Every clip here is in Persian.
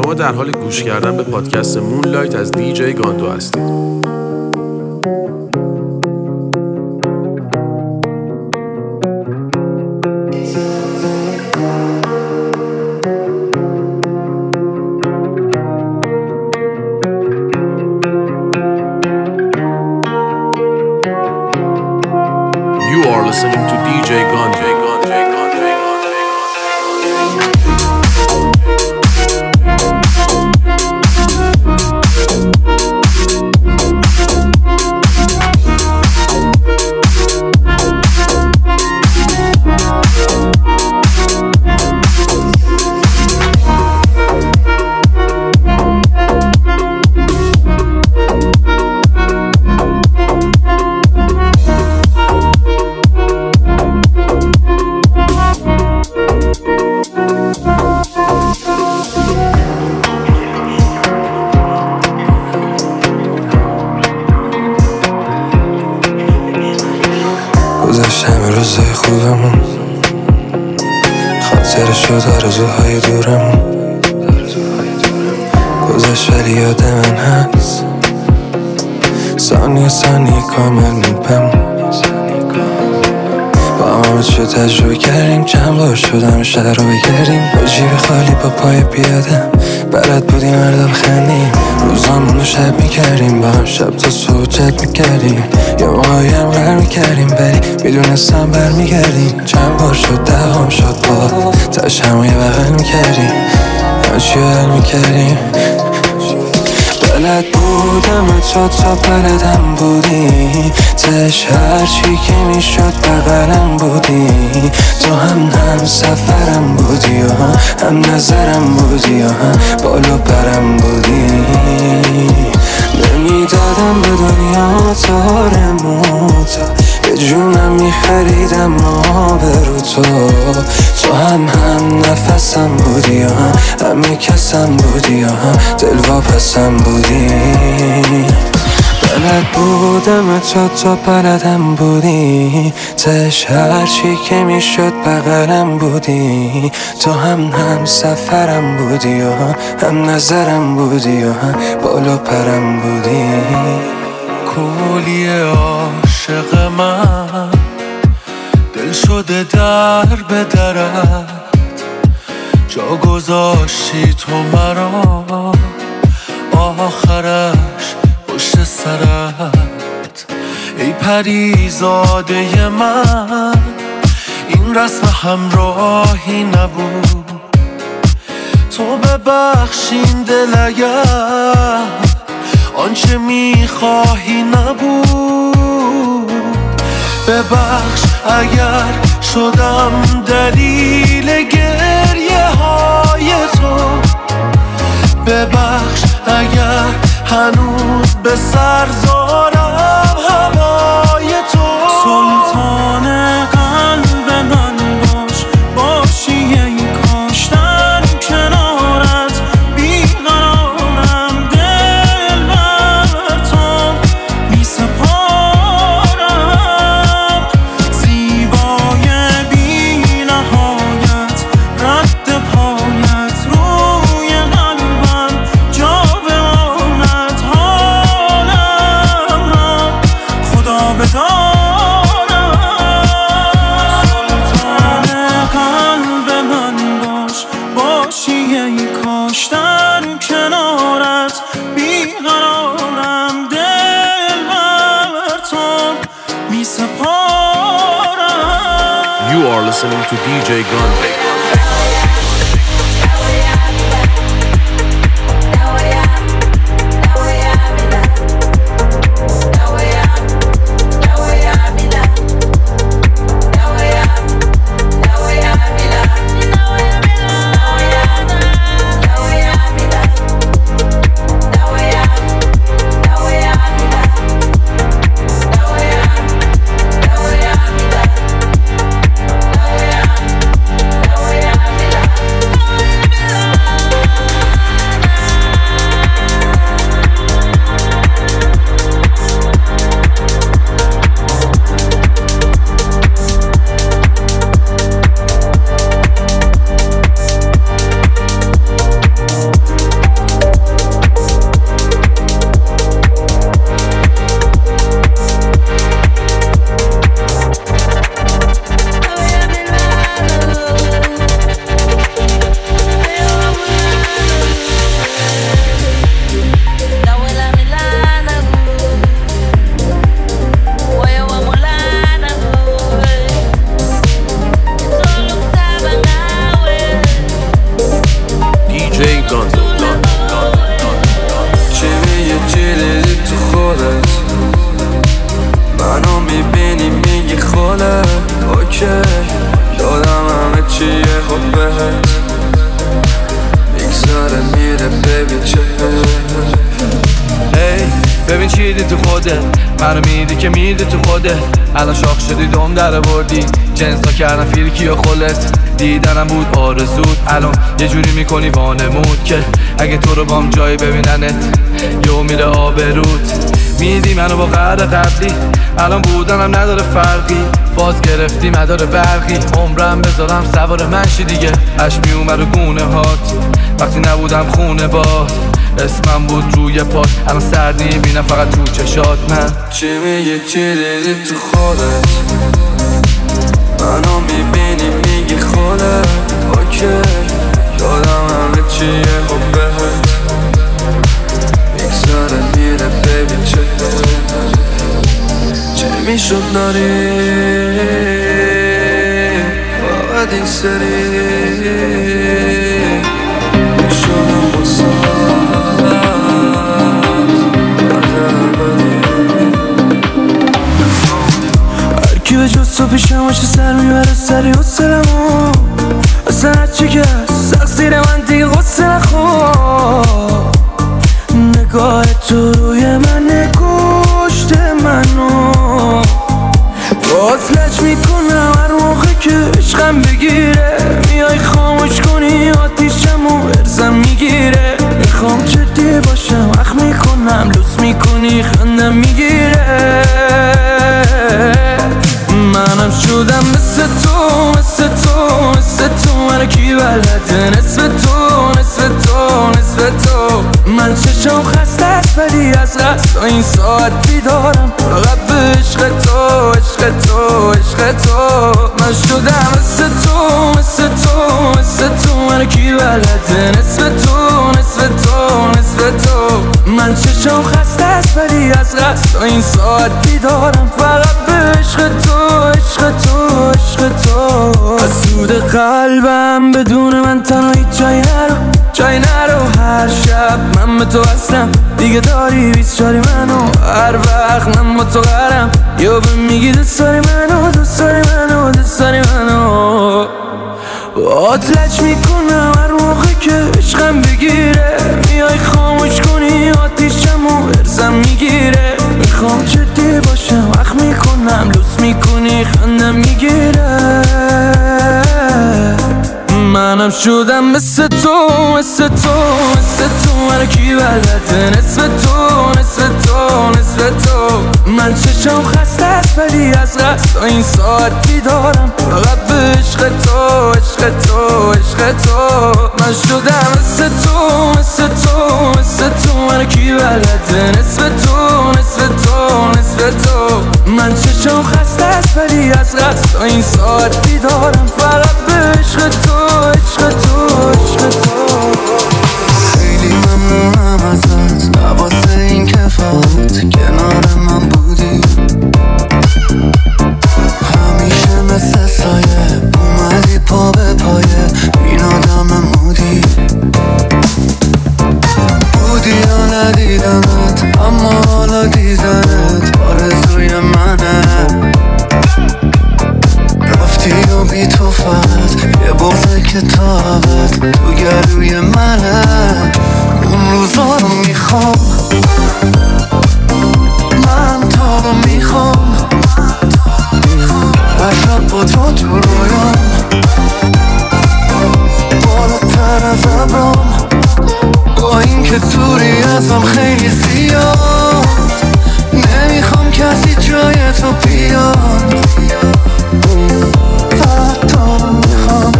شما در حال گوش کردن به پادکست مونلایت از دیجی گاندو هستید. You are listening to DJ Gandhi. همه روزای خوبمون خاطرشو آرزوهای دورمون گذشت ولی یاد من هست ثانیه کامل میپم با همه چه تجربه کردیم چند بار شدم شهر رو بگردیم با جیب خالی با پای پیاده بلد بودیم هر خندیم روزامون رو شب میکردیم با هم شب تا صبح چت میکردیم یا موقعی هم غر میکردیم ولی میدونستم برمیگردیم چند بار شد دهم شد با تاش همو یه بغل میکردیم یا چی حل میکردیم بلد بودم تا بلدم بودی تش هرچی که میشد بغلم بودی تو هم سفرم بودی و هم نظرم بودی و هم بالو برم بودی نمیدادم به دنیا تارموتا به جونم میخریدم آبرو تو هم نفسم بودی و هم کسم بودی و هم دلواپسم بودی بلد بودم تا بلدم بودی تش هرچی که میشد بغلم بودی تو هم سفرم بودی و هم نظرم بودی و هم بالو پرم بودی کولی عاشق من دل شده در به درت جا گذاشتی تو مرا آخرش پشت سرت ای پریزاده من این رسم همراهی نبود تو ببخشین دل اگر آنچه میخواهی نبود ببخش اگر شدم دلیل گریه های تو ببخش اگر هنوز به سر دارم هوای تو سلطان قلب من باشی ای کاش در کنارت بیقرارم دل بر تو می سپارم زیبای بی نهایت رد پایت روی قلبم جا بماند حالم را خدا بدانم سلطان قلب من باشی ای کاش در کنارت بیقرارم دل بر تو می سپارم You are listening to DJ Gandhi. Now خودت منو میبینی میگی خاله اوکی دادم همه چیه خود بهت میگذره میره ببین چه ببین چی دی تو خوده منو میدی که میدی تو خوده الان شاخ شدی دوم در بردی جنسا کردن فیرکی و خلت دیدنم بود آرزود الان یه جوری میکنی وانمود که اگه تو رو بام جایی ببیننت یو میره آبرود میدی منو با قرار قبلی الان بودنم نداره فرقی فاز گرفتی مدار برقی عمرم بذارم سوار منشی دیگه اش میومد و گونه هات وقتی نبودم خونه باد اسمم بود روی پات الان سردی میبینم فقط تو چشات من چی میگی چی دیدی تو خودت منو میبینی میگی خودت اوکی دادم همه چیه خب بهت میگذره میره ببین چه میشد داری فقط این سری میشونم بسات هرکی به جز تو پیشم باشه سر میبره سری حسلمو اصلا هرچی که سخت زیر من دیگه غصه نخور نگاه تو روی من نکشت منو باز لج میکنم هر موقع که عشقم بگیره میای خاموش کنی آتیشمو ارزم میگیره میخوام جدی باشم اخ میکنم لوس میکنی خندم میگیره منم شدم مثل تو مثل تو مثل تو منو کی بلده نصف تو نصف تو نصف تو من چشم خسته است ولی از قصد این ساعت بیدارم فقط به عشق تو عشق تو عشق تو من شدم مثل تو مثل تو مثل تو منو کی بلده نصف تو نصف تو نصف تو من چشم خسته است ولی از قصد این ساعت بیدارم فقط به عشق تو عشق تو عشق تو حسود قلبم بدون من تنهایی جای نرو هر شب من به تو هستم دیگه داری 24 منو هر وقت من با تو قرم یا به میگی دوست داری منو دوست داری منو دوست داری منو آتلج میکنم هر موقع که عشقم بگیره میای خاموش کنی آتیشمو ارزم میگیره میخوام جدی باشم اخ میکنم لوس میکنی خندم میگیره منم شدم مثل تو مثل تو مثل تو منو کی بلده نصف تو نصف تو نصف تو من چشم خسته است ولی از قصد این ساعت بیدارم فقط به عشق تو عشق تو عشق تو من شدم مثل تو مثل تو مثل تو منو کی بلده نصف تو نصف تو نصف تو من چشم خسته است ولی از قصد این ساعت بیدارم فقط به عشق تو عشق تو عشق تو خیلی ممنونم ازت نواسه این که فقط کنار من بودی همیشه مثل سایه اومدی پا به پایه این آدم مودی بودی یا ندیدمت اما حالا دیدنت آرزوی منه رفتی و بی تو فقط یه بغض کتابت تو گلوی منه اون روزا رو میخوام من تا رو میخوام هر شب با تو رویام بالاتر از ابرام با این که دوری ازم خیلی زیاد نمیخوام کسی جای تو بیاد فقط تو رو میخوام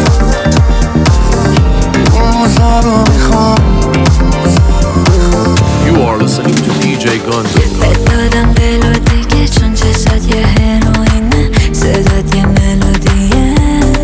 اون روزا رو میخوام You are listening to DJ Gondo. بدادم دلو دیگه چون چشات یه هروینه صدات یه ملودیه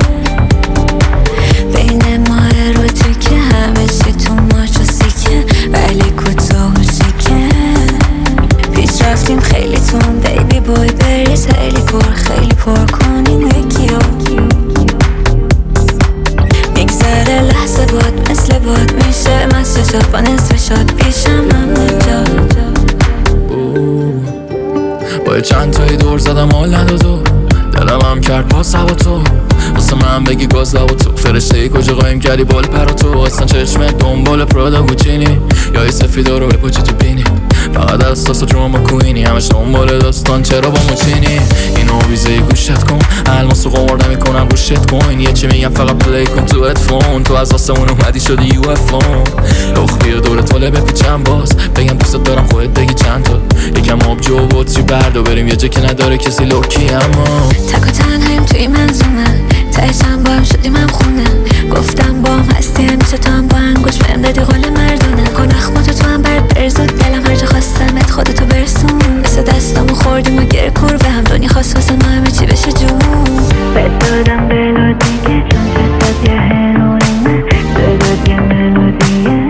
بین ما اروتیکه همه چی تو ماچ و سیکه ولی کوتاه و شیکه پیش رفتیم خیلی تون بیبی بوی بریز خیلی پر کنیم یکیو میگذره لحظه باد مثل باد میشه مست شد با نصف شد پیشم هم اینجا با چند تایی دور زدم حال ندادو، دلم هم کرد باز هوا تو، واسه من بگی گاز لبا تو، فرشته ای کجا قایم کردی بال پر تو، اصلا چشمت دنبال پرادا گوچینی یا ای سفیدا رو بپوچی تو بینی، فقط اساس دراما کوینی، همش دنبال داستان چرا با مچینی، اینو ویزه گوشت کن، الماسو قمار نمیکنم گوشت کن، یه چی میگم فقط پلی کن تو هدفون، تو از آسمون اومدی شدی یو اف اون، لخ بیا دور طاله بپیچم باز، بگم دوست دارم خودت بگی چند تا، یکم آبجو و بطری بردو بریم یه جا که نداره کسی لوکی، اما تک و تنهاییم توی منظومه، تایشم با هم شدیم هم خونه، گفتم با هم هستی همیشه تو هم با انگوش بهم دادی قول مردونه، کن اخماتو تو هم بر برزود، دلم هر جا خواستمت خودتو برسون، مثل دستامو خوردیم و گره کور به هم دنیا خواست واسه ما همه چی بشه جون، بد دادم بلا دیگه چون جسد یه هروینه، صدات یه ملودیه،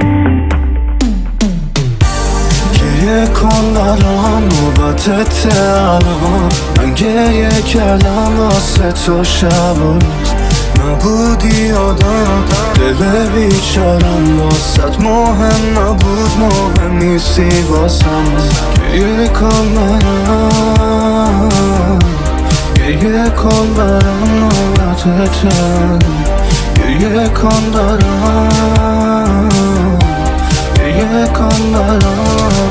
گریه کن الان نوبتت الان، من گریه کردم واسه تو شب و نبودی آدم، دل بیچارم واسط مهم نبود، مهم نیستی واسم، گریه کن برام، گریه کن برام نوبتت، گریه کن برام، گریه کن برام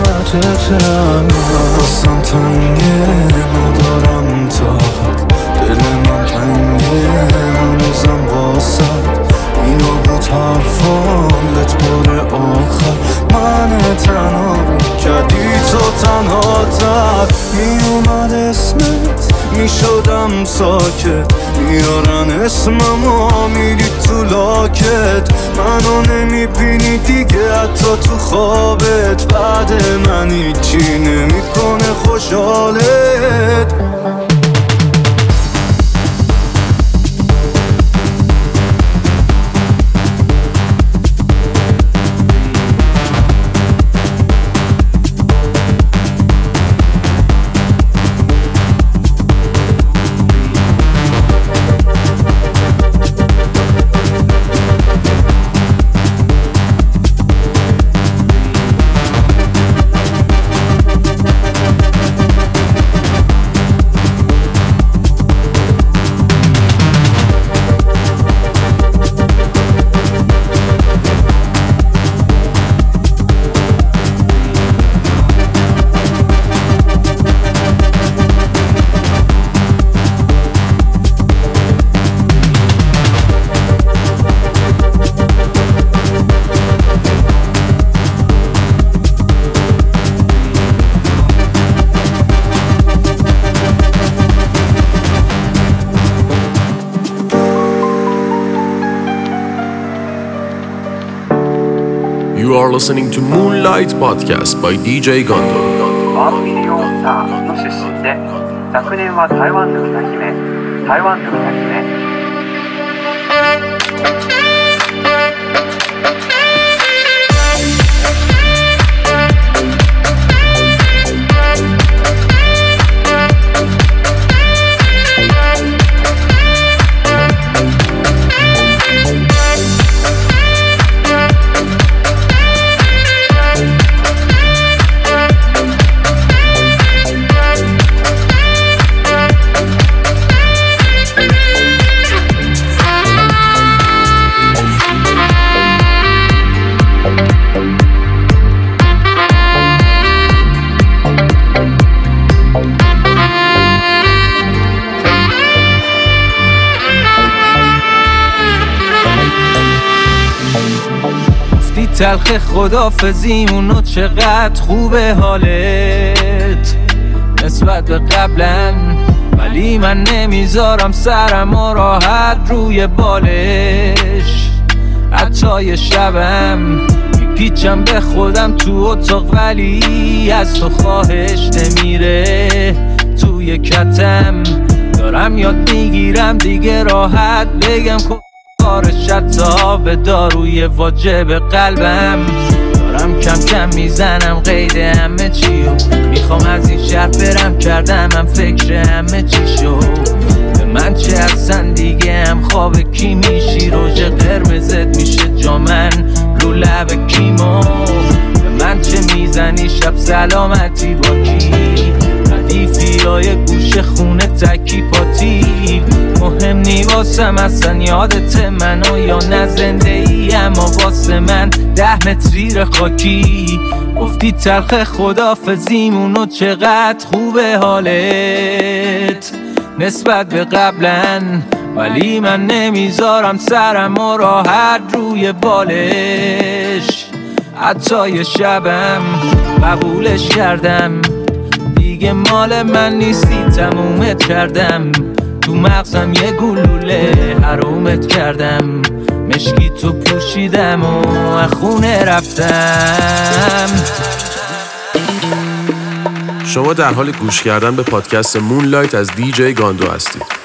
واسم تنگه، ندارم طاقت، دل من تنگه هنوزم واسد، اینا بود حرفان بهت بار آخر، من تنها کردی تو تنها تر، می اومد اسمت می شدم ساکت، میارن اسممو میری تو لاکت، منو نمیبینی دیگه حتی تو خوابت، بعد من هیچی نمیکنه خوشحالت. You are listening to Moonlight Podcast by DJ Gondo. ワンミリオンサーの出身で、昨年は台湾の歌姫、台湾の歌姫。 تلخ خدافزیمونو چقدر خوبه حالت نسبت به قبلا، ولی من نمیذارم سرم راحت روی بالش، حتی یه شبم میپیچم به خودم تو اتاق، ولی از تو خواهش نمیره توی کتم، دارم یاد میگیرم دیگه راحت بگم شتا به داروی واجب قلبم، دارم کم کم میزنم قید همه چیو، میخوام از این شهر برم، کردم هم فکر همه چی شو، به من چه اصلا دیگه هم خواب کی میشی، روژ قرمزت میشه جا من رو لب کیمو، به من چه میزنی شب سلامتی با کی، ردیفی یا یه گوشه خونه تکی پاتی مهم نی واسم اصلا یادت منو یا نه زنده ای اما واسه من 10 متری خاکی گفتی تلخ خدافزیمونو چقدر خوبه حالت نسبت به قبلا ولی من نمیذارم سرم راحت روی بالش حتی یه شبم قبولش کردم دیگه مال من نیستی تمومت کردم تو مغزم یه گلوله حرومت کردم مشکی تو پوشیدم و خونه رفتم. شما در حال گوش کردن به پادکست مونلایت از دیجی گاندو هستید.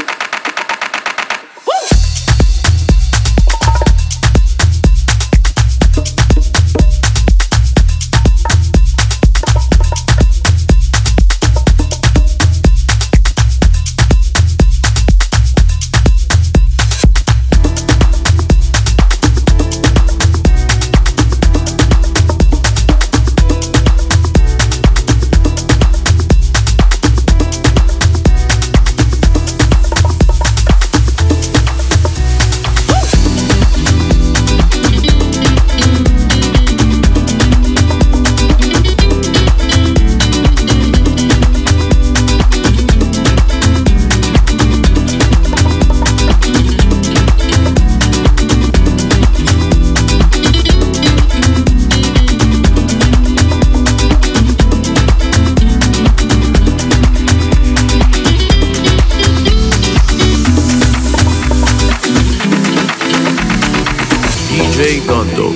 دیجی گاندو.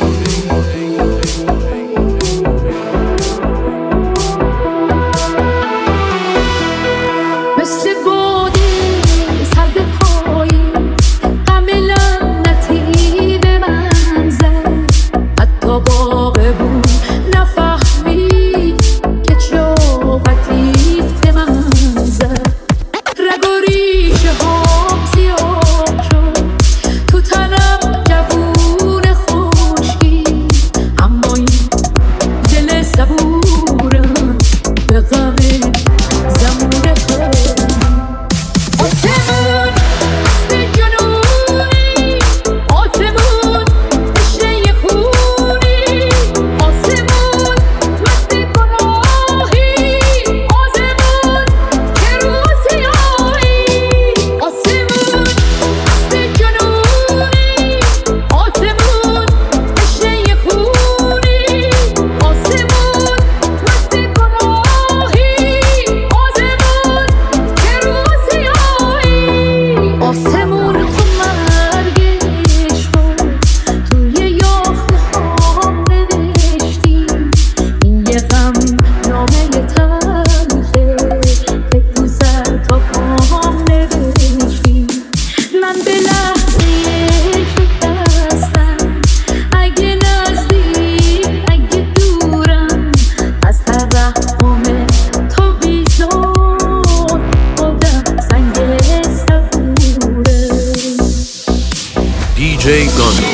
دیجی گاندو.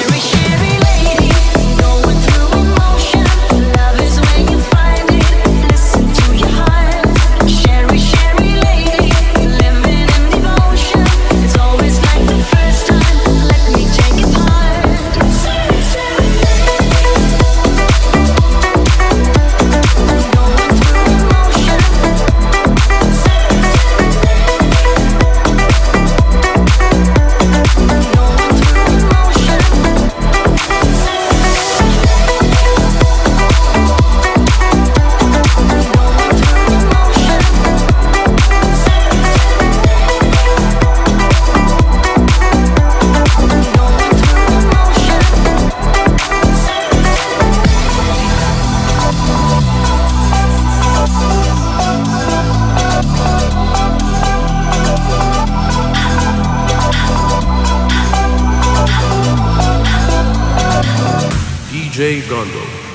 دیجی گاندو.